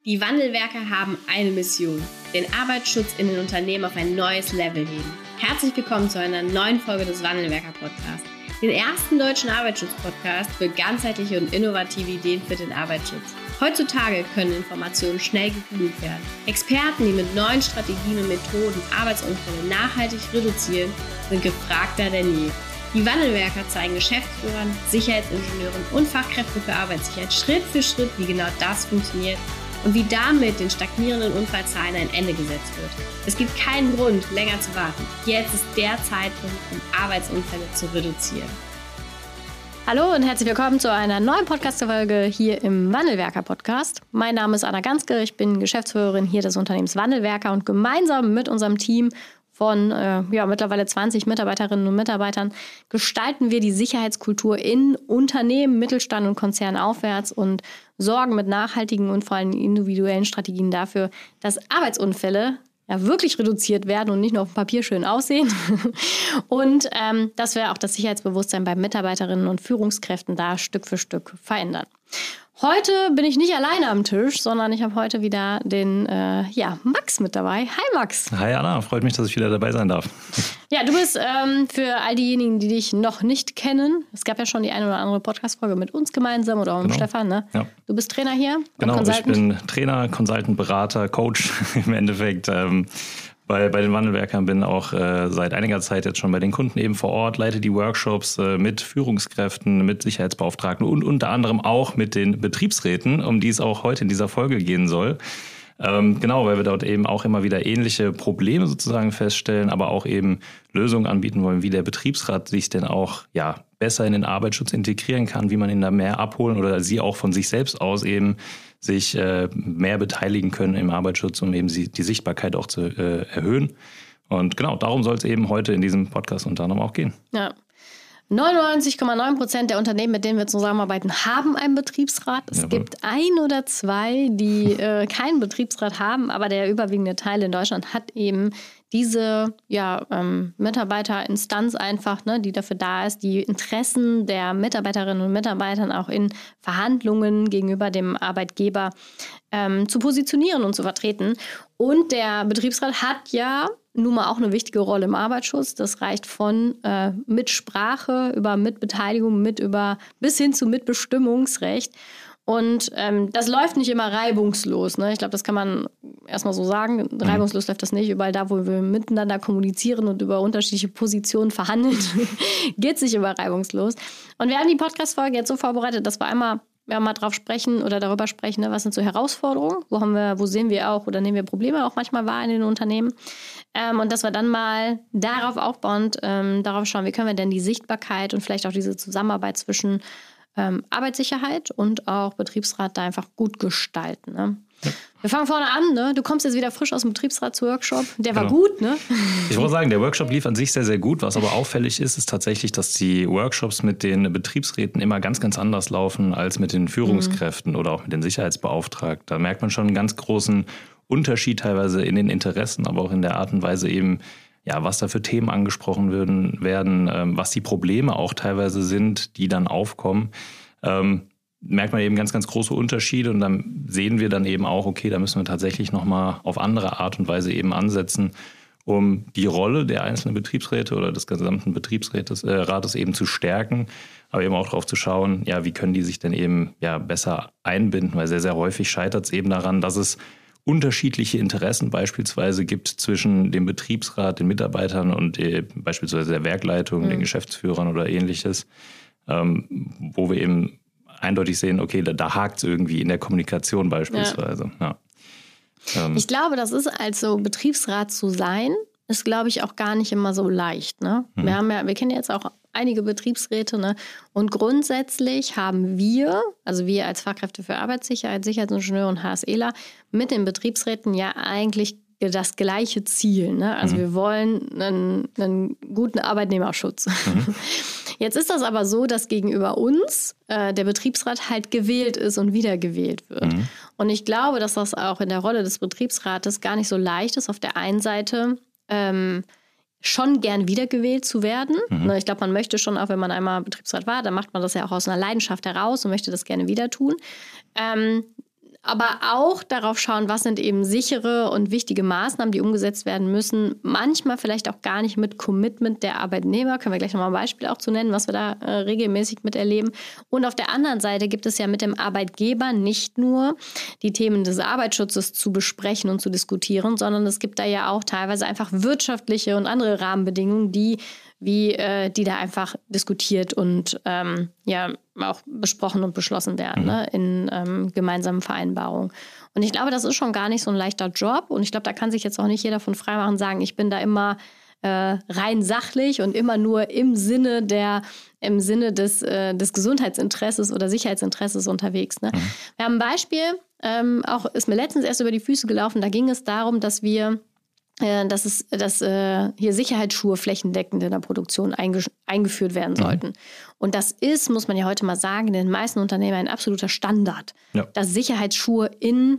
Die Wandelwerker haben eine Mission: den Arbeitsschutz in den Unternehmen auf ein neues Level heben. Herzlich willkommen zu einer neuen Folge des Wandelwerker-Podcasts, den ersten deutschen Arbeitsschutz-Podcast für ganzheitliche und innovative Ideen für den Arbeitsschutz. Heutzutage können Informationen schnell gegoogelt werden. Experten, die mit neuen Strategien und Methoden Arbeitsunfälle nachhaltig reduzieren, sind gefragter denn je. Die Wandelwerker zeigen Geschäftsführern, Sicherheitsingenieuren und Fachkräften für Arbeitssicherheit Schritt für Schritt, wie genau das funktioniert und wie damit den stagnierenden Unfallzahlen ein Ende gesetzt wird. Es gibt keinen Grund, länger zu warten. Jetzt ist der Zeitpunkt, um Arbeitsunfälle zu reduzieren. Hallo und herzlich willkommen zu einer neuen Podcast-Folge hier im Wandelwerker-Podcast. Mein Name ist Anna Ganske, ich bin Geschäftsführerin hier des Unternehmens Wandelwerker und gemeinsam mit unserem Team von mittlerweile 20 Mitarbeiterinnen und Mitarbeitern gestalten wir die Sicherheitskultur in Unternehmen, Mittelstand und Konzernen aufwärts und sorgen mit nachhaltigen und vor allem individuellen Strategien dafür, dass Arbeitsunfälle wirklich reduziert werden und nicht nur auf dem Papier schön aussehen. Und dass wir auch das Sicherheitsbewusstsein bei Mitarbeiterinnen und Führungskräften da Stück für Stück verändern. Heute bin ich nicht alleine am Tisch, sondern ich habe heute wieder den Max mit dabei. Hi Max. Hi Anna, freut mich, dass ich wieder dabei sein darf. Ja, du bist für all diejenigen, die dich noch nicht kennen, es gab ja schon die eine oder andere Podcast-Folge mit uns gemeinsam oder auch mit Stefan, ne? Ja. Du bist Trainer hier. Genau, ich bin Trainer, Consultant, Berater, Coach im Endeffekt. Bei den Wandelwerkern bin auch seit einiger Zeit jetzt schon bei den Kunden eben vor Ort, leite die Workshops mit Führungskräften, mit Sicherheitsbeauftragten und unter anderem auch mit den Betriebsräten, um die es auch heute in dieser Folge gehen soll. Genau, weil wir dort eben auch immer wieder ähnliche Probleme sozusagen feststellen, aber auch eben Lösungen anbieten wollen, wie der Betriebsrat sich denn auch besser in den Arbeitsschutz integrieren kann, wie man ihn da mehr abholen oder sie auch von sich selbst aus eben sich mehr beteiligen können im Arbeitsschutz, um eben die Sichtbarkeit auch zu erhöhen. Und genau, darum soll es eben heute in diesem Podcast unter anderem auch gehen. Ja. 99,9% der Unternehmen, mit denen wir zusammenarbeiten, haben einen Betriebsrat. Es gibt ein oder zwei, die keinen Betriebsrat haben, aber der überwiegende Teil in Deutschland hat eben diese Mitarbeiterinstanz einfach, ne, die dafür da ist, die Interessen der Mitarbeiterinnen und Mitarbeitern auch in Verhandlungen gegenüber dem Arbeitgeber zu positionieren und zu vertreten. Und der Betriebsrat hat ja nun mal auch eine wichtige Rolle im Arbeitsschutz. Das reicht von Mitsprache über Mitbeteiligung, bis hin zu Mitbestimmungsrecht. Und das läuft nicht immer reibungslos. Ne? Ich glaube, das kann man erstmal so sagen. Reibungslos läuft das nicht. Überall da, wo wir miteinander kommunizieren und über unterschiedliche Positionen verhandeln, geht es nicht immer reibungslos. Und wir haben die Podcast-Folge jetzt so vorbereitet, dass wir einmal darüber sprechen, ne, was sind so Herausforderungen, wo sehen wir auch oder nehmen wir Probleme auch manchmal wahr in den Unternehmen. Und dass wir dann mal darauf aufbauend darauf schauen, wie können wir denn die Sichtbarkeit und vielleicht auch diese Zusammenarbeit zwischen Arbeitssicherheit und auch Betriebsrat da einfach gut gestalten. Ne? Ja. Wir fangen vorne an, ne? Du kommst jetzt wieder frisch aus dem Betriebsratsworkshop. Der war gut, ne? Ich muss sagen, der Workshop lief an sich sehr, sehr gut. Was aber auffällig ist tatsächlich, dass die Workshops mit den Betriebsräten immer ganz, ganz anders laufen als mit den Führungskräften oder auch mit den Sicherheitsbeauftragten. Da merkt man schon einen ganz großen Unterschied teilweise in den Interessen, aber auch in der Art und Weise eben, was da für Themen angesprochen werden, was die Probleme auch teilweise sind, die dann aufkommen. Merkt man eben ganz, ganz große Unterschiede und dann sehen wir dann eben auch, okay, da müssen wir tatsächlich nochmal auf andere Art und Weise eben ansetzen, um die Rolle der einzelnen Betriebsräte oder des gesamten Betriebsrates eben zu stärken, aber eben auch darauf zu schauen, wie können die sich denn eben besser einbinden, weil sehr, sehr häufig scheitert es eben daran, dass es unterschiedliche Interessen beispielsweise gibt zwischen dem Betriebsrat, den Mitarbeitern und beispielsweise der Werkleitung, den Geschäftsführern oder ähnliches, wo wir eben eindeutig sehen, okay, da hakt es irgendwie in der Kommunikation beispielsweise. Ja. Ich glaube, das ist also Betriebsrat zu sein, ist, glaube ich, auch gar nicht immer so leicht. Ne? Wir kennen ja jetzt auch einige Betriebsräte, ne? Und grundsätzlich haben wir als Fachkräfte für Arbeitssicherheit, Sicherheitsingenieure und HSEler mit den Betriebsräten ja eigentlich das gleiche Ziel. Ne? Also wir wollen einen guten Arbeitnehmerschutz. Jetzt ist das aber so, dass gegenüber uns der Betriebsrat halt gewählt ist und wiedergewählt wird. Und ich glaube, dass das auch in der Rolle des Betriebsrates gar nicht so leicht ist, auf der einen Seite schon gern wiedergewählt zu werden. Ich glaube, man möchte schon, auch wenn man einmal Betriebsrat war, dann macht man das ja auch aus einer Leidenschaft heraus und möchte das gerne wieder tun. aber auch darauf schauen, was sind eben sichere und wichtige Maßnahmen, die umgesetzt werden müssen. Manchmal vielleicht auch gar nicht mit Commitment der Arbeitnehmer. Können wir gleich nochmal ein Beispiel auch zu nennen, was wir da regelmäßig miterleben. Und auf der anderen Seite gibt es ja mit dem Arbeitgeber nicht nur die Themen des Arbeitsschutzes zu besprechen und zu diskutieren, sondern es gibt da ja auch teilweise einfach wirtschaftliche und andere Rahmenbedingungen, die da einfach diskutiert und auch besprochen und beschlossen werden, ne, in gemeinsamen Vereinbarungen. Und ich glaube, das ist schon gar nicht so ein leichter Job. Und ich glaube, da kann sich jetzt auch nicht jeder von freimachen sagen, ich bin da immer rein sachlich und immer nur im Sinne des Gesundheitsinteresses oder Sicherheitsinteresses unterwegs. Ne? Wir haben ein Beispiel, auch ist mir letztens erst über die Füße gelaufen, da ging es darum, dass hier Sicherheitsschuhe flächendeckend in der Produktion eingeführt werden sollten. Und das ist, muss man ja heute mal sagen, in den meisten Unternehmen ein absoluter Standard, dass Sicherheitsschuhe in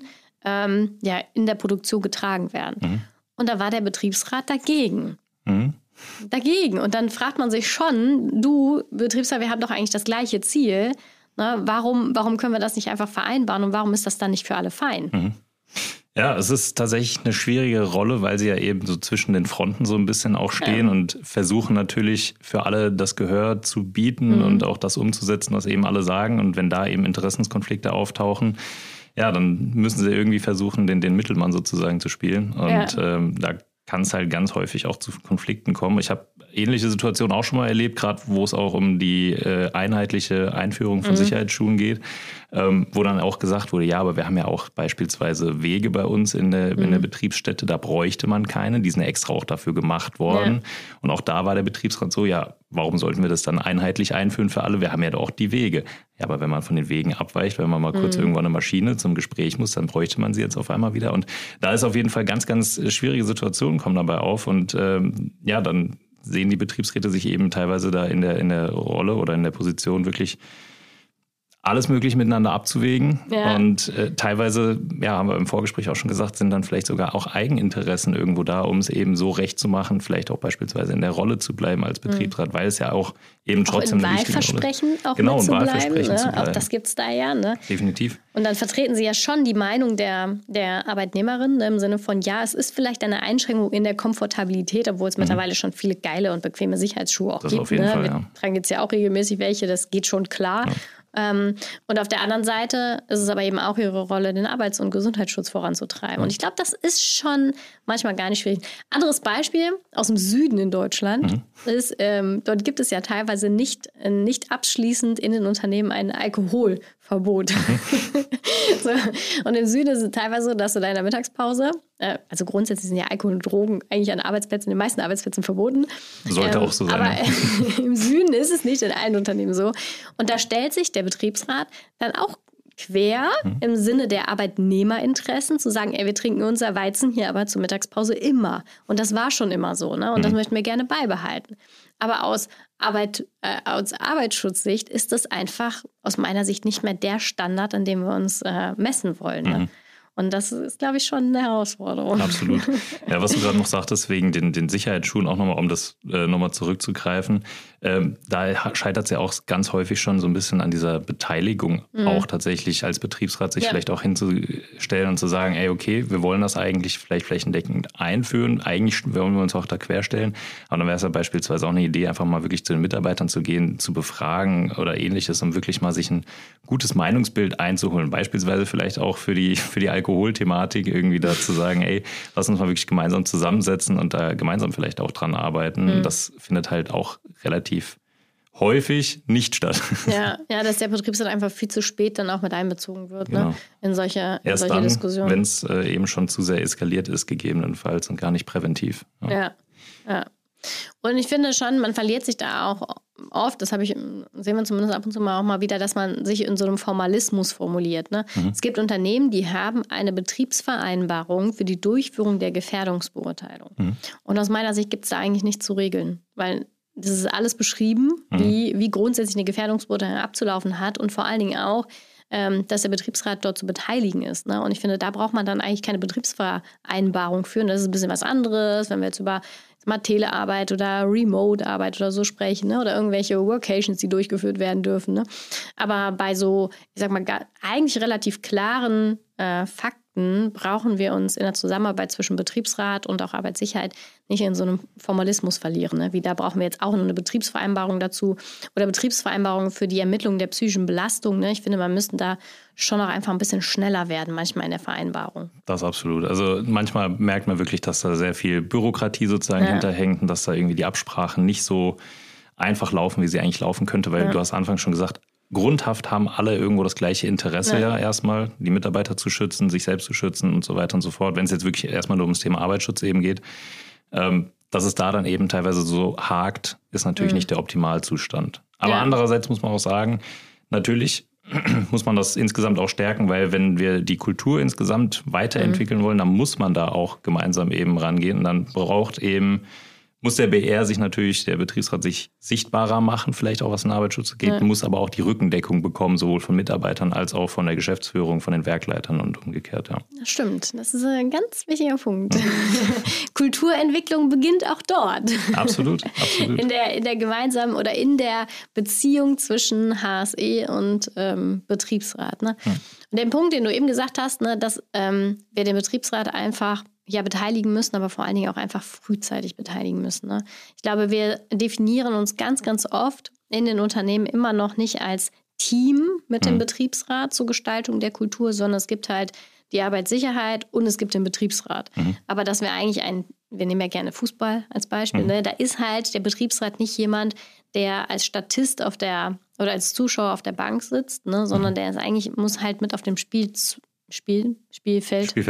der Produktion getragen werden. Und da war der Betriebsrat dagegen. Dagegen. Und dann fragt man sich schon, du Betriebsrat, wir haben doch eigentlich das gleiche Ziel. Ne? Warum können wir das nicht einfach vereinbaren und warum ist das dann nicht für alle fein? Ja, es ist tatsächlich eine schwierige Rolle, weil sie ja eben so zwischen den Fronten so ein bisschen auch stehen und versuchen natürlich für alle das Gehör zu bieten und auch das umzusetzen, was eben alle sagen. Und wenn da eben Interessenskonflikte auftauchen, ja, dann müssen sie irgendwie versuchen, den Mittelmann sozusagen zu spielen. Und da kann es halt ganz häufig auch zu Konflikten kommen. Ich habe ähnliche Situationen auch schon mal erlebt, gerade wo es auch um die einheitliche Einführung von Sicherheitsschuhen geht, wo dann auch gesagt wurde, ja, aber wir haben ja auch beispielsweise Wege bei uns in der Betriebsstätte, da bräuchte man keine, die sind extra auch dafür gemacht worden. Ja. Und auch da war der Betriebsrat so, ja, warum sollten wir das dann einheitlich einführen für alle? Wir haben ja doch die Wege. Ja, aber wenn man von den Wegen abweicht, wenn man mal kurz irgendwo eine Maschine zum Gespräch muss, dann bräuchte man sie jetzt auf einmal wieder. Und da ist auf jeden Fall ganz, ganz schwierige Situationen kommen dabei auf. Und dann sehen die Betriebsräte sich eben teilweise da in der Rolle oder in der Position wirklich alles Mögliche miteinander abzuwägen. Ja. Und teilweise, haben wir im Vorgespräch auch schon gesagt, sind dann vielleicht sogar auch Eigeninteressen irgendwo da, um es eben so recht zu machen, vielleicht auch beispielsweise in der Rolle zu bleiben als Betriebsrat, weil es ja auch eben trotzdem eine wichtige Rolle ist. Genau, ein Wahlversprechen zu bleiben. Auch das gibt es da ja. Ne? Definitiv. Und dann vertreten sie ja schon die Meinung der Arbeitnehmerin im Sinne von, ja, es ist vielleicht eine Einschränkung in der Komfortabilität, obwohl es mittlerweile schon viele geile und bequeme Sicherheitsschuhe auch das gibt. Auf jeden Fall, Wir tragen jetzt ja auch regelmäßig welche, das geht schon klar. Ja. Und auf der anderen Seite ist es aber eben auch ihre Rolle, den Arbeits- und Gesundheitsschutz voranzutreiben. Ja. Und ich glaube, das ist schon manchmal gar nicht schwierig. Anderes Beispiel aus dem Süden in Deutschland ist, dort gibt es ja teilweise nicht abschließend in den Unternehmen ein Alkoholverbot. So. Und im Süden ist es teilweise so, dass du da in der Mittagspause, also grundsätzlich sind ja Alkohol und Drogen eigentlich an Arbeitsplätzen, in den meisten Arbeitsplätzen verboten. Sollte auch so sein. Aber im Süden ist es nicht in allen Unternehmen so. Und da stellt sich der Betriebsrat dann auch quer im Sinne der Arbeitnehmerinteressen zu sagen, wir trinken unser Weizen hier aber zur Mittagspause immer. Und das war schon immer so, ne? Und das möchten wir gerne beibehalten. Aber aus Arbeitsschutzsicht ist das einfach aus meiner Sicht nicht mehr der Standard, an dem wir uns messen wollen. Ne? Und das ist, glaube ich, schon eine Herausforderung. Absolut. Ja, was du gerade noch sagtest, wegen den Sicherheitsschuhen, auch nochmal, um das nochmal zurückzugreifen, da scheitert es ja auch ganz häufig schon so ein bisschen an dieser Beteiligung, auch tatsächlich als Betriebsrat sich vielleicht auch hinzustellen und zu sagen, okay, wir wollen das eigentlich vielleicht flächendeckend einführen, eigentlich wollen wir uns auch da querstellen, aber dann wäre es ja beispielsweise auch eine Idee, einfach mal wirklich zu den Mitarbeitern zu gehen, zu befragen oder ähnliches, um wirklich mal sich ein gutes Meinungsbild einzuholen, beispielsweise vielleicht auch für die Alkoholthematik irgendwie da zu sagen, lass uns mal wirklich gemeinsam zusammensetzen und da gemeinsam vielleicht auch dran arbeiten. Das findet halt auch relativ häufig nicht statt. Ja, dass der Betriebsrat einfach viel zu spät dann auch mit einbezogen wird, genau. Ne? In solche dann, Diskussionen. Wenn es eben schon zu sehr eskaliert ist, gegebenenfalls und gar nicht präventiv. Ja. Und ich finde schon, man verliert sich da auch oft, das sehen wir zumindest ab und zu mal auch mal wieder, dass man sich in so einem Formalismus formuliert. Ne? Es gibt Unternehmen, die haben eine Betriebsvereinbarung für die Durchführung der Gefährdungsbeurteilung. Und aus meiner Sicht gibt es da eigentlich nichts zu regeln, weil das ist alles beschrieben, wie grundsätzlich eine Gefährdungsbeurteilung abzulaufen hat und vor allen Dingen auch, dass der Betriebsrat dort zu beteiligen ist. Ne? Und ich finde, da braucht man dann eigentlich keine Betriebsvereinbarung für. Das ist ein bisschen was anderes, wenn wir jetzt über Telearbeit oder Remote-Arbeit oder so sprechen, ne? Oder irgendwelche Workations, die durchgeführt werden dürfen. Ne? Aber bei so, ich sag mal, eigentlich relativ klaren Fakten brauchen wir uns in der Zusammenarbeit zwischen Betriebsrat und auch Arbeitssicherheit nicht in so einem Formalismus verlieren. Ne? Wie da brauchen wir jetzt auch eine Betriebsvereinbarung dazu oder Betriebsvereinbarungen für die Ermittlung der psychischen Belastung. Ne? Ich finde, man müsste da schon auch einfach ein bisschen schneller werden, manchmal in der Vereinbarung. Das absolut. Also manchmal merkt man wirklich, dass da sehr viel Bürokratie sozusagen hinterhängt und dass da irgendwie die Absprachen nicht so einfach laufen, wie sie eigentlich laufen könnte, weil du hast anfangs schon gesagt, grundhaft haben alle irgendwo das gleiche Interesse erstmal, die Mitarbeiter zu schützen, sich selbst zu schützen und so weiter und so fort. Wenn es jetzt wirklich erstmal nur ums Thema Arbeitsschutz eben geht, dass es da dann eben teilweise so hakt, ist natürlich nicht der Optimalzustand. Aber andererseits muss man auch sagen, natürlich muss man das insgesamt auch stärken, weil wenn wir die Kultur insgesamt weiterentwickeln wollen, dann muss man da auch gemeinsam eben rangehen und dann muss der BR sich natürlich, der Betriebsrat sich sichtbarer machen, vielleicht auch was den Arbeitsschutz geht, muss aber auch die Rückendeckung bekommen, sowohl von Mitarbeitern als auch von der Geschäftsführung, von den Werkleitern und umgekehrt. Ja. Das stimmt, das ist ein ganz wichtiger Punkt. Kulturentwicklung beginnt auch dort. Absolut, absolut. In der gemeinsamen oder in der Beziehung zwischen HSE und Betriebsrat. Ne? Und den Punkt, den du eben gesagt hast, ne, dass wir den Betriebsrat einfach beteiligen müssen, aber vor allen Dingen auch einfach frühzeitig beteiligen müssen. Ne? Ich glaube, wir definieren uns ganz, ganz oft in den Unternehmen immer noch nicht als Team mit dem Betriebsrat zur Gestaltung der Kultur, sondern es gibt halt die Arbeitssicherheit und es gibt den Betriebsrat. Aber dass wir eigentlich wir nehmen ja gerne Fußball als Beispiel, ne? Da ist halt der Betriebsrat nicht jemand, der als Statist oder als Zuschauer auf der Bank sitzt, ne? Sondern der ist eigentlich, muss halt mit auf dem Spielfeld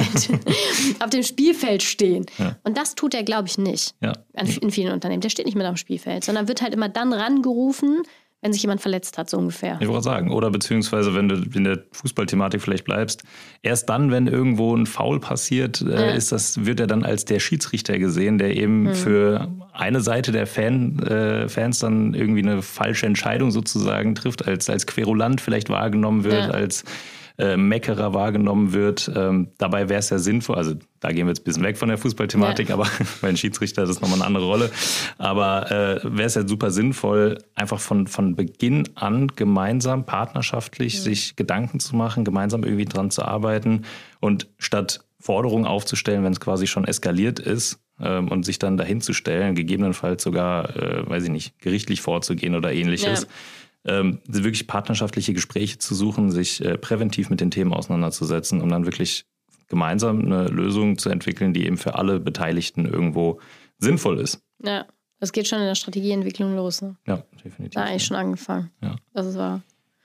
auf dem Spielfeld stehen. Ja. Und das tut er, glaube ich, nicht in vielen Unternehmen. Der steht nicht mit auf dem Spielfeld, sondern wird halt immer dann rangerufen, wenn sich jemand verletzt hat, so ungefähr. Ich wollte sagen, oder beziehungsweise, wenn du in der Fußballthematik vielleicht bleibst, erst dann, wenn irgendwo ein Foul passiert, wird er dann als der Schiedsrichter gesehen, der eben für eine Seite der Fans dann irgendwie eine falsche Entscheidung sozusagen trifft, als Querulant vielleicht wahrgenommen wird, als Meckerer wahrgenommen wird. Dabei wäre es ja sinnvoll, also da gehen wir jetzt ein bisschen weg von der Fußballthematik, aber bei den Schiedsrichter ist das nochmal eine andere Rolle. Aber wäre es ja super sinnvoll, einfach von Beginn an gemeinsam, partnerschaftlich sich Gedanken zu machen, gemeinsam irgendwie dran zu arbeiten und statt Forderungen aufzustellen, wenn es quasi schon eskaliert ist, und sich dann dahin zu stellen, gegebenenfalls sogar, gerichtlich vorzugehen oder ähnliches. Wirklich partnerschaftliche Gespräche zu suchen, sich präventiv mit den Themen auseinanderzusetzen, um dann wirklich gemeinsam eine Lösung zu entwickeln, die eben für alle Beteiligten irgendwo sinnvoll ist. Ja, das geht schon in der Strategieentwicklung los. Ne? Ja, definitiv. Da habe ich schon angefangen. Ja. Das ist wahr.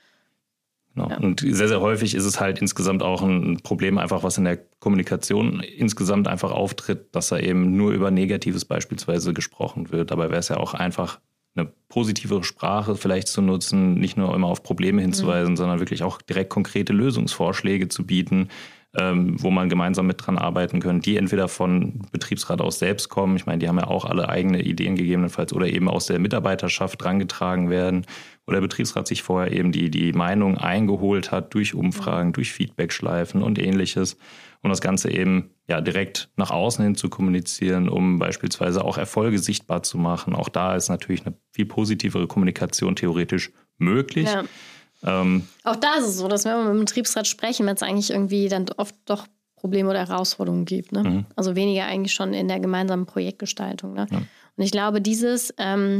Genau. Ja. Und sehr, sehr häufig ist es halt insgesamt auch ein Problem einfach, was in der Kommunikation insgesamt einfach auftritt, dass da eben nur über Negatives beispielsweise gesprochen wird. Dabei wäre es ja auch einfach eine positivere Sprache vielleicht zu nutzen, nicht nur immer auf Probleme hinzuweisen, sondern wirklich auch direkt konkrete Lösungsvorschläge zu bieten, wo man gemeinsam mit dran arbeiten kann, die entweder von Betriebsrat aus selbst kommen, ich meine, die haben ja auch alle eigene Ideen gegebenenfalls, oder eben aus der Mitarbeiterschaft drangetragen werden, oder der Betriebsrat sich vorher eben die Meinung eingeholt hat durch Umfragen, durch Feedbackschleifen und ähnliches, um das Ganze eben direkt nach außen hin zu kommunizieren, um beispielsweise auch Erfolge sichtbar zu machen. Auch da ist natürlich eine viel positivere Kommunikation theoretisch möglich. Ja. Auch da ist es so, dass wenn wir mit dem Betriebsrat sprechen, wenn es eigentlich irgendwie dann oft doch Probleme oder Herausforderungen gibt. Ne? Also weniger eigentlich schon in der gemeinsamen Projektgestaltung. Ne? Ja. Und ich glaube, dieses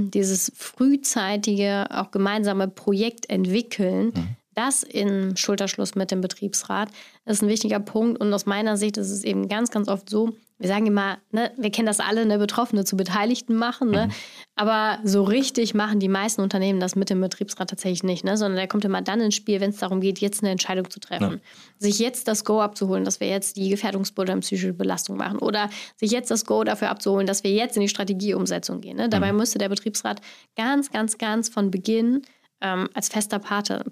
frühzeitige, auch gemeinsame Projekt entwickeln, das in Schulterschluss mit dem Betriebsrat ist ein wichtiger Punkt. Und aus meiner Sicht ist es eben ganz, ganz oft so, wir sagen immer, ne, wir kennen das alle, ne, Betroffene zu Beteiligten machen. Ne? Aber so richtig machen die meisten Unternehmen das mit dem Betriebsrat tatsächlich nicht. Ne? Sondern der kommt immer dann ins Spiel, wenn es darum geht, jetzt eine Entscheidung zu treffen. Ja. Sich jetzt das Go abzuholen, dass wir jetzt die Gefährdungsbeurteilung psychische Belastung machen. Oder sich jetzt das Go dafür abzuholen, dass wir jetzt in die Strategieumsetzung gehen. Ne? Dabei müsste der Betriebsrat ganz, ganz, ganz von Beginn als fester Partner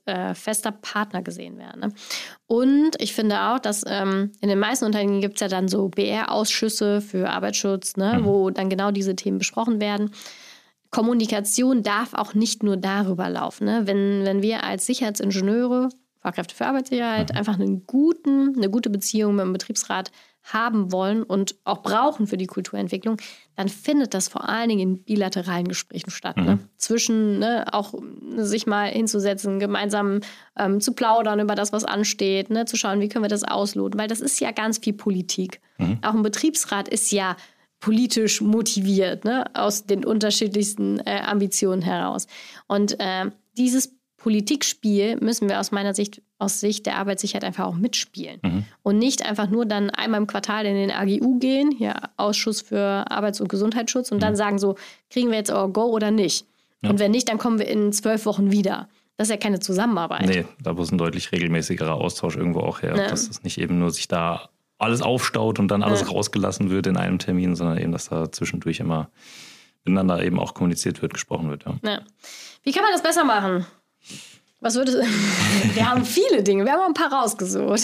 gesehen werden. Ne? Und ich finde auch, dass in den meisten Unternehmen gibt es ja dann so BR-Ausschüsse für Arbeitsschutz, ne, wo dann genau diese Themen besprochen werden. Kommunikation darf auch nicht nur darüber laufen. Ne? Wenn wir als Sicherheitsingenieure Fachkräfte für Arbeitssicherheit, einfach eine gute Beziehung mit dem Betriebsrat haben wollen und auch brauchen für die Kulturentwicklung, dann findet das vor allen Dingen in bilateralen Gesprächen statt. Ne? Zwischen auch sich mal hinzusetzen, gemeinsam zu plaudern über das, was ansteht, ne? Zu schauen, wie können wir das ausloten, weil das ist ja ganz viel Politik. Auch ein Betriebsrat ist ja politisch motiviert, ne? Aus den unterschiedlichsten Ambitionen heraus. Und dieses Politikspiel müssen wir aus meiner Sicht, aus Sicht der Arbeitssicherheit einfach auch mitspielen. Und nicht einfach nur dann einmal im Quartal in den AGU gehen, hier Ausschuss für Arbeits- und Gesundheitsschutz, und dann sagen so, kriegen wir jetzt our Go oder nicht? Ja. Und wenn nicht, dann kommen wir in 12 Wochen wieder. Das ist ja keine Zusammenarbeit. Nee, da muss ein deutlich regelmäßigerer Austausch irgendwo auch her. Ja. Dass es nicht eben nur sich da alles aufstaut und dann alles rausgelassen wird in einem Termin, sondern eben, dass da zwischendurch immer miteinander eben auch kommuniziert wird, gesprochen wird. Ja. Wie kann man das besser machen? Wir haben viele Dinge, wir haben auch ein paar rausgesucht,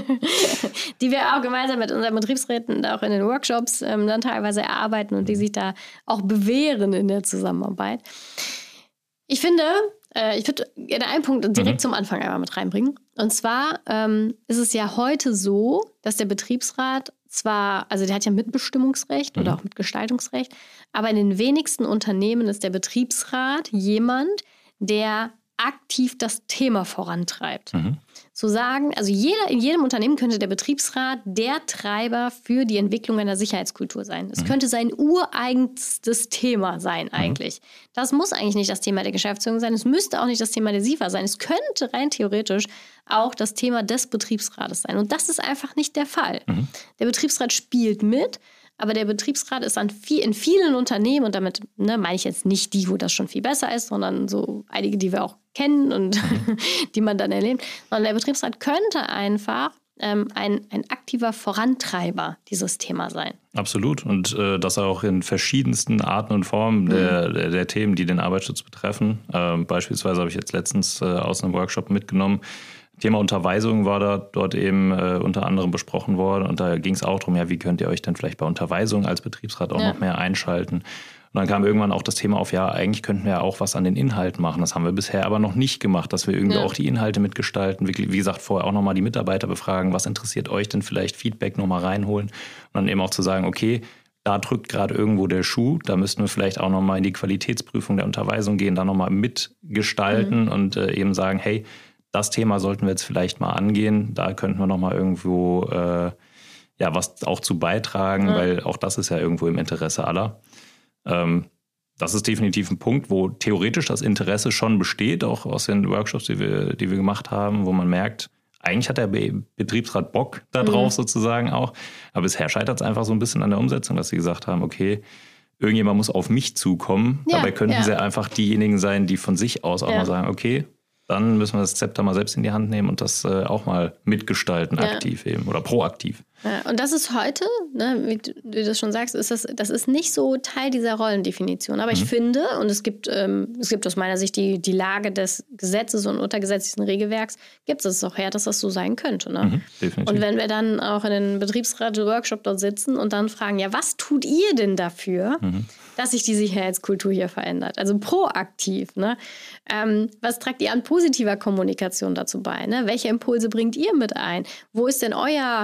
die wir auch gemeinsam mit unseren Betriebsräten auch in den Workshops dann teilweise erarbeiten und die sich da auch bewähren in der Zusammenarbeit. Ich würde einen Punkt direkt zum Anfang einmal mit reinbringen. Und zwar ist es ja heute so, dass der Betriebsrat der hat ja Mitbestimmungsrecht oder auch Mitgestaltungsrecht, aber in den wenigsten Unternehmen ist der Betriebsrat jemand, der aktiv das Thema vorantreibt. Zu sagen, also in jedem Unternehmen könnte der Betriebsrat der Treiber für die Entwicklung einer Sicherheitskultur sein. Es könnte sein ureigenstes Thema sein eigentlich. Das muss eigentlich nicht das Thema der Geschäftsführung sein. Es müsste auch nicht das Thema der SIFA sein. Es könnte rein theoretisch auch das Thema des Betriebsrates sein. Und das ist einfach nicht der Fall. Der Betriebsrat spielt mit, aber der Betriebsrat ist in vielen Unternehmen, und damit meine ich jetzt nicht die, wo das schon viel besser ist, sondern so einige, die wir auch kennen und die man dann erlebt, sondern der Betriebsrat könnte einfach ein aktiver Vorantreiber dieses Thema sein. Absolut. Und das auch in verschiedensten Arten und Formen der Themen, die den Arbeitsschutz betreffen. Beispielsweise habe ich jetzt letztens aus einem Workshop mitgenommen, Thema Unterweisung war dort eben unter anderem besprochen worden. Und da ging es auch darum, wie könnt ihr euch denn vielleicht bei Unterweisung als Betriebsrat auch noch mehr einschalten? Und dann kam irgendwann auch das Thema auf, eigentlich könnten wir ja auch was an den Inhalten machen. Das haben wir bisher aber noch nicht gemacht, dass wir irgendwie auch die Inhalte mitgestalten. Wie gesagt, vorher auch nochmal die Mitarbeiter befragen, was interessiert euch denn vielleicht, Feedback nochmal reinholen. Und dann eben auch zu sagen, okay, da drückt gerade irgendwo der Schuh, da müssten wir vielleicht auch nochmal in die Qualitätsprüfung der Unterweisung gehen, da nochmal mitgestalten und eben sagen, hey, das Thema sollten wir jetzt vielleicht mal angehen. Da könnten wir noch mal irgendwo was auch zu beitragen, weil auch das ist ja irgendwo im Interesse aller. Das ist definitiv ein Punkt, wo theoretisch das Interesse schon besteht, auch aus den Workshops, die wir gemacht haben, wo man merkt, eigentlich hat der Betriebsrat Bock da drauf sozusagen auch. Aber bisher scheitert es einfach so ein bisschen an der Umsetzung, dass sie gesagt haben, okay, irgendjemand muss auf mich zukommen. Ja, dabei könnten sie einfach diejenigen sein, die von sich aus auch mal sagen, okay, dann müssen wir das Zepter mal selbst in die Hand nehmen und das auch mal mitgestalten, aktiv eben oder proaktiv. Ja, und das ist heute, wie du das schon sagst, das ist nicht so Teil dieser Rollendefinition. Aber ich finde, und es gibt aus meiner Sicht die Lage des Gesetzes und untergesetzlichen Regelwerks, gibt es auch her, dass das so sein könnte. Ne? Definitiv. Und wenn wir dann auch in den Betriebsrat-Workshop dort sitzen und dann fragen, was tut ihr denn dafür, dass sich die Sicherheitskultur hier verändert? Also proaktiv. Ne? Was tragt ihr an positiver Kommunikation dazu bei? Ne? Welche Impulse bringt ihr mit ein? Wo ist denn euer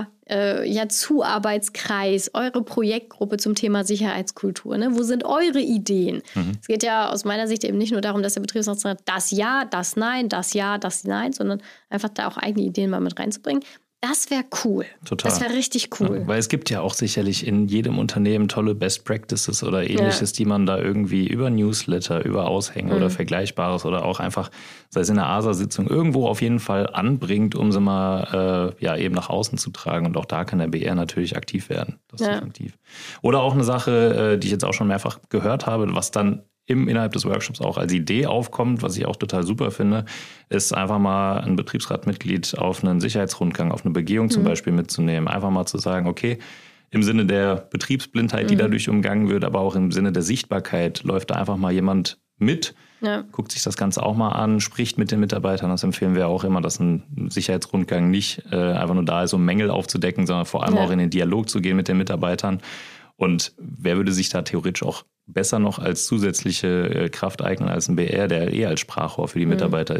Zuarbeitskreis, eure Projektgruppe zum Thema Sicherheitskultur? Ne? Wo sind eure Ideen? Es geht ja aus meiner Sicht eben nicht nur darum, dass der Betriebsrat sagt, das ja, das nein, das ja, das nein, sondern einfach da auch eigene Ideen mal mit reinzubringen. Das wäre cool. Total. Das wäre richtig cool. Ja, weil es gibt ja auch sicherlich in jedem Unternehmen tolle Best Practices oder Ähnliches, die man da irgendwie über Newsletter, über Aushänge oder Vergleichbares oder auch einfach, sei es in der ASA-Sitzung, irgendwo auf jeden Fall anbringt, um sie mal eben nach außen zu tragen. Und auch da kann der BR natürlich aktiv werden. Das ist definitiv. Oder auch eine Sache, die ich jetzt auch schon mehrfach gehört habe, was dann innerhalb des Workshops auch als Idee aufkommt, was ich auch total super finde, ist einfach mal ein Betriebsratmitglied auf einen Sicherheitsrundgang, auf eine Begehung zum Beispiel mitzunehmen. Einfach mal zu sagen, okay, im Sinne der Betriebsblindheit, die dadurch umgangen wird, aber auch im Sinne der Sichtbarkeit, läuft da einfach mal jemand mit, guckt sich das Ganze auch mal an, spricht mit den Mitarbeitern. Das empfehlen wir auch immer, dass ein Sicherheitsrundgang nicht einfach nur da ist, um Mängel aufzudecken, sondern vor allem auch in den Dialog zu gehen mit den Mitarbeitern. Und wer würde sich da theoretisch auch besser noch als zusätzliche Kraft eignen als ein BR, der als Sprachrohr für die Mitarbeiter ist.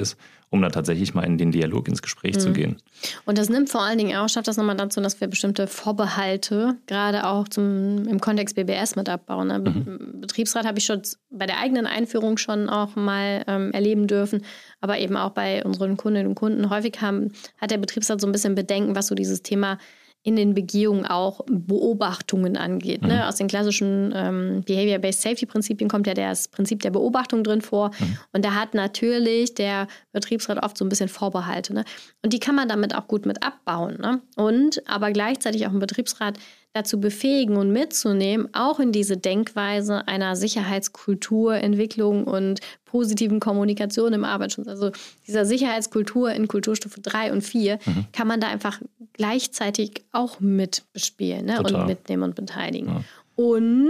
um da tatsächlich mal in den Dialog, ins Gespräch zu gehen. Und das nimmt vor allen Dingen auch, schafft das nochmal dazu, dass wir bestimmte Vorbehalte gerade auch im Kontext BBS mit abbauen. Ne? Betriebsrat habe ich schon bei der eigenen Einführung schon auch mal erleben dürfen, aber eben auch bei unseren Kundinnen und Kunden. Häufig hat der Betriebsrat so ein bisschen Bedenken, was so dieses Thema in den Begehungen auch Beobachtungen angeht. Ne? Aus den klassischen Behavior-Based Safety-Prinzipien kommt ja das Prinzip der Beobachtung drin vor. Und da hat natürlich der Betriebsrat oft so ein bisschen Vorbehalte. Ne? Und die kann man damit auch gut mit abbauen. Ne? Und aber gleichzeitig auch einen Betriebsrat dazu befähigen und mitzunehmen, auch in diese Denkweise einer Sicherheitskultur, Entwicklung und positiven Kommunikation im Arbeitsschutz. Also dieser Sicherheitskultur in Kulturstufe 3 und 4 kann man da einfach gleichzeitig auch mit bespielen, ne? Und mitnehmen und beteiligen. Ja. Und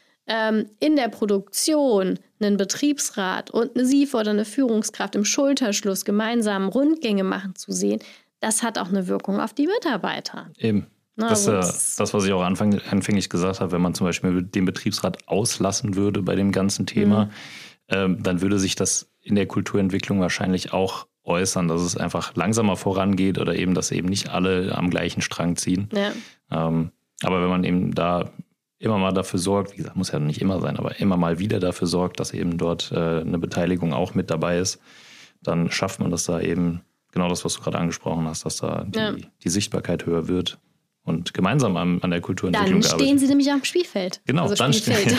in der Produktion einen Betriebsrat und eine SIFO oder eine Führungskraft im Schulterschluss gemeinsam Rundgänge machen zu sehen, das hat auch eine Wirkung auf die Mitarbeiter. Eben. Das ist das, was ich auch anfänglich gesagt habe, wenn man zum Beispiel den Betriebsrat auslassen würde bei dem ganzen Thema, dann würde sich das in der Kulturentwicklung wahrscheinlich auch äußern, dass es einfach langsamer vorangeht oder eben, dass eben nicht alle am gleichen Strang ziehen. Ja. Aber wenn man eben da immer mal dafür sorgt, wie gesagt, muss ja nicht immer sein, aber immer mal wieder dafür sorgt, dass eben dort eine Beteiligung auch mit dabei ist, dann schafft man das da eben, genau das, was du gerade angesprochen hast, dass da die Sichtbarkeit höher wird. Und gemeinsam an der Kulturentwicklung gearbeitet. Dann stehen sie nämlich am Spielfeld. Genau, also dann Spielfeld.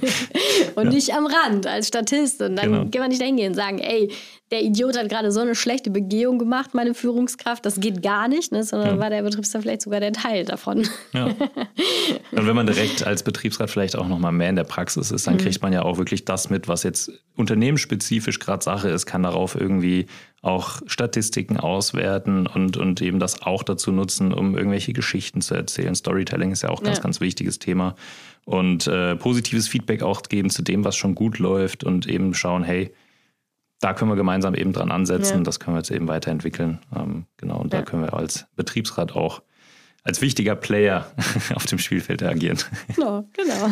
Und nicht am Rand als Statist. Und dann kann man nicht da hingehen und sagen, ey, der Idiot hat gerade so eine schlechte Begehung gemacht, meine Führungskraft, das geht gar nicht, ne? Sondern war der Betriebsrat vielleicht sogar der Teil davon. Ja. Und wenn man direkt als Betriebsrat vielleicht auch noch mal mehr in der Praxis ist, dann kriegt man ja auch wirklich das mit, was jetzt unternehmensspezifisch gerade Sache ist, kann darauf irgendwie auch Statistiken auswerten und eben das auch dazu nutzen, um irgendwelche Geschichten zu erzählen. Storytelling ist ja auch ganz wichtiges Thema. Und positives Feedback auch geben zu dem, was schon gut läuft und eben schauen, hey, da können wir gemeinsam eben dran ansetzen, das können wir jetzt eben weiterentwickeln. Genau, und da können wir als Betriebsrat auch als wichtiger Player auf dem Spielfeld agieren. Genau.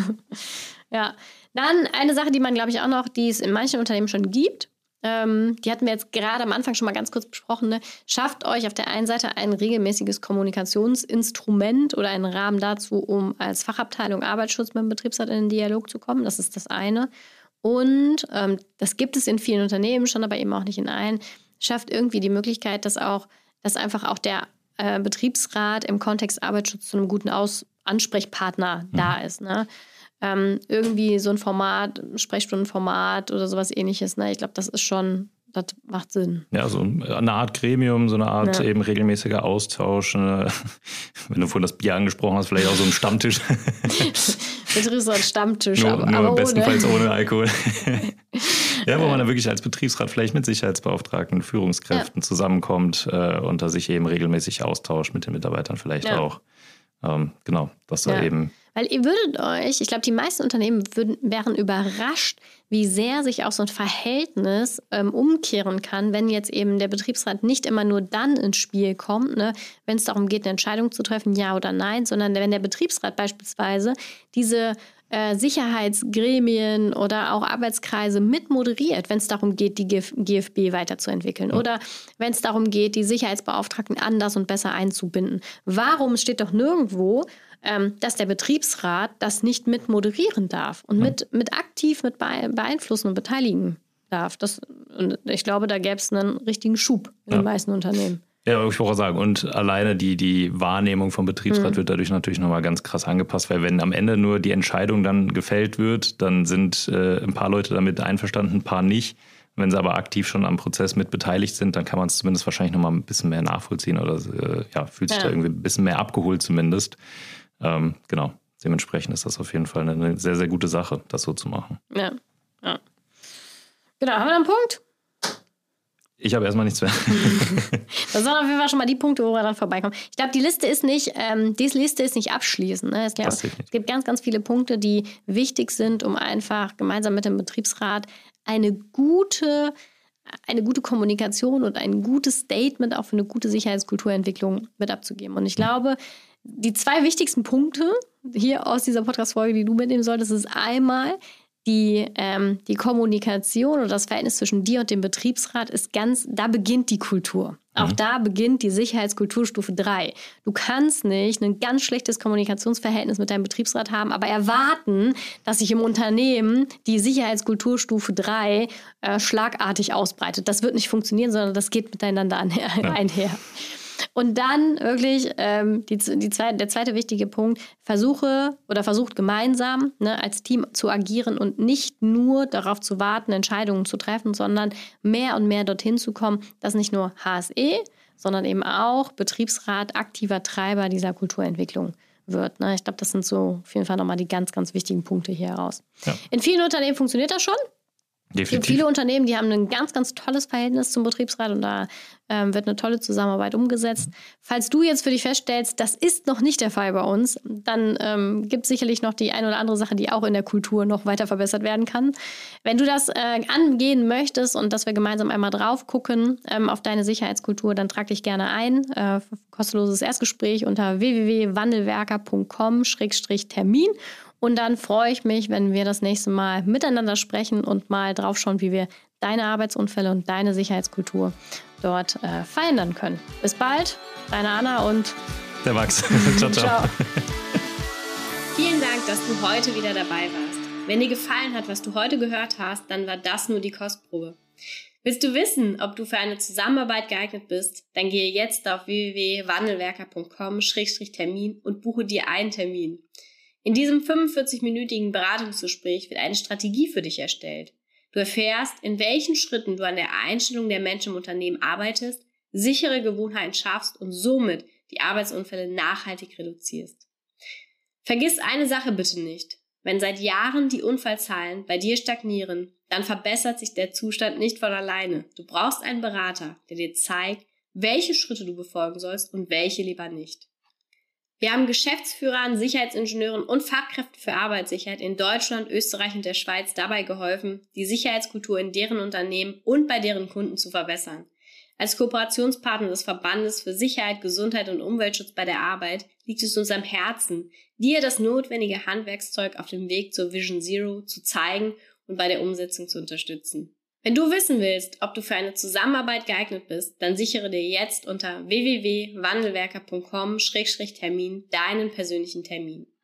Ja, dann eine Sache, die man, glaube ich, auch noch, die es in manchen Unternehmen schon gibt, die hatten wir jetzt gerade am Anfang schon mal ganz kurz besprochen, ne? Schafft euch auf der einen Seite ein regelmäßiges Kommunikationsinstrument oder einen Rahmen dazu, um als Fachabteilung Arbeitsschutz mit dem Betriebsrat in den Dialog zu kommen. Das ist das eine. Und das gibt es in vielen Unternehmen schon, aber eben auch nicht in allen. Schafft irgendwie die Möglichkeit, dass einfach auch der Betriebsrat im Kontext Arbeitsschutz zu einem guten Ansprechpartner da ist. Ne? Irgendwie so ein Format, Sprechstundenformat oder sowas Ähnliches. Ne? Ich glaube, das macht Sinn. Ja, so eine Art Gremium, so eine Art eben regelmäßiger Austausch. Wenn du vorhin das Bier angesprochen hast, vielleicht auch so ein Stammtisch. Betriebsrat Stammtisch, aber bestenfalls ohne Alkohol. Ja, wo man dann wirklich als Betriebsrat vielleicht mit Sicherheitsbeauftragten, Führungskräften zusammenkommt und da sich eben regelmäßig austauscht mit den Mitarbeitern vielleicht auch. Genau, dass da eben... Weil ihr würdet euch, ich glaube, die meisten Unternehmen wären überrascht, wie sehr sich auch so ein Verhältnis umkehren kann, wenn jetzt eben der Betriebsrat nicht immer nur dann ins Spiel kommt, ne, wenn es darum geht, eine Entscheidung zu treffen, ja oder nein, sondern wenn der Betriebsrat beispielsweise diese Sicherheitsgremien oder auch Arbeitskreise mit moderiert, wenn es darum geht, die GFB weiterzuentwickeln oder wenn es darum geht, die Sicherheitsbeauftragten anders und besser einzubinden. Warum steht doch nirgendwo, dass der Betriebsrat das nicht mit moderieren darf und mit aktiv mit beeinflussen und beteiligen darf? Und ich glaube, da gäbe es einen richtigen Schub in den meisten Unternehmen. Ja, ich wollte auch sagen, und alleine die Wahrnehmung vom Betriebsrat wird dadurch natürlich nochmal ganz krass angepasst, weil wenn am Ende nur die Entscheidung dann gefällt wird, dann sind ein paar Leute damit einverstanden, ein paar nicht. Wenn sie aber aktiv schon am Prozess mit beteiligt sind, dann kann man es zumindest wahrscheinlich nochmal ein bisschen mehr nachvollziehen oder fühlt sich da irgendwie ein bisschen mehr abgeholt zumindest. Genau, dementsprechend ist das auf jeden Fall eine sehr, sehr gute Sache, das so zu machen. Ja. Genau, haben wir einen Punkt? Ich habe erstmal nichts mehr. Das sind auf jeden Fall schon mal die Punkte, wo wir dann vorbeikommen. Ich glaube, die Liste ist nicht abschließend. Ne? Es gibt ganz, ganz viele Punkte, die wichtig sind, um einfach gemeinsam mit dem Betriebsrat eine gute Kommunikation und ein gutes Statement auch für eine gute Sicherheitskulturentwicklung mit abzugeben. Und ich glaube, die zwei wichtigsten Punkte hier aus dieser Podcast-Folge, die du mitnehmen solltest, ist einmal, die Kommunikation oder das Verhältnis zwischen dir und dem Betriebsrat da beginnt die Kultur. Auch da beginnt die Sicherheitskulturstufe 3. Du kannst nicht ein ganz schlechtes Kommunikationsverhältnis mit deinem Betriebsrat haben, aber erwarten, dass sich im Unternehmen die Sicherheitskulturstufe 3 schlagartig ausbreitet. Das wird nicht funktionieren, sondern das geht miteinander einher. Und dann wirklich der zweite wichtige Punkt, versucht gemeinsam als Team zu agieren und nicht nur darauf zu warten, Entscheidungen zu treffen, sondern mehr und mehr dorthin zu kommen, dass nicht nur HSE, sondern eben auch Betriebsrat aktiver Treiber dieser Kulturentwicklung wird. Ne? Ich glaube, das sind so auf jeden Fall nochmal die ganz, ganz wichtigen Punkte hier heraus. Ja. In vielen Unternehmen funktioniert das schon. Definitiv. Es gibt viele Unternehmen, die haben ein ganz, ganz tolles Verhältnis zum Betriebsrat und da wird eine tolle Zusammenarbeit umgesetzt. Falls du jetzt für dich feststellst, das ist noch nicht der Fall bei uns, dann gibt es sicherlich noch die eine oder andere Sache, die auch in der Kultur noch weiter verbessert werden kann. Wenn du das angehen möchtest und dass wir gemeinsam einmal drauf gucken auf deine Sicherheitskultur, dann trag dich gerne ein. Kostenloses Erstgespräch unter www.wandelwerker.com/Termin. Und dann freue ich mich, wenn wir das nächste Mal miteinander sprechen und mal drauf schauen, wie wir deine Arbeitsunfälle und deine Sicherheitskultur dort verändern können. Bis bald, deine Anna und der Max. Ciao, ciao. Vielen Dank, dass du heute wieder dabei warst. Wenn dir gefallen hat, was du heute gehört hast, dann war das nur die Kostprobe. Willst du wissen, ob du für eine Zusammenarbeit geeignet bist? Dann gehe jetzt auf www.wandelwerker.com/Termin und buche dir einen Termin. In diesem 45-minütigen Beratungsgespräch wird eine Strategie für dich erstellt. Du erfährst, in welchen Schritten du an der Einstellung der Menschen im Unternehmen arbeitest, sichere Gewohnheiten schaffst und somit die Arbeitsunfälle nachhaltig reduzierst. Vergiss eine Sache bitte nicht. Wenn seit Jahren die Unfallzahlen bei dir stagnieren, dann verbessert sich der Zustand nicht von alleine. Du brauchst einen Berater, der dir zeigt, welche Schritte du befolgen sollst und welche lieber nicht. Wir haben Geschäftsführern, Sicherheitsingenieuren und Fachkräften für Arbeitssicherheit in Deutschland, Österreich und der Schweiz dabei geholfen, die Sicherheitskultur in deren Unternehmen und bei deren Kunden zu verbessern. Als Kooperationspartner des Verbandes für Sicherheit, Gesundheit und Umweltschutz bei der Arbeit liegt es uns am Herzen, dir das notwendige Handwerkszeug auf dem Weg zur Vision Zero zu zeigen und bei der Umsetzung zu unterstützen. Wenn du wissen willst, ob du für eine Zusammenarbeit geeignet bist, dann sichere dir jetzt unter www.wandelwerker.com/Termin deinen persönlichen Termin.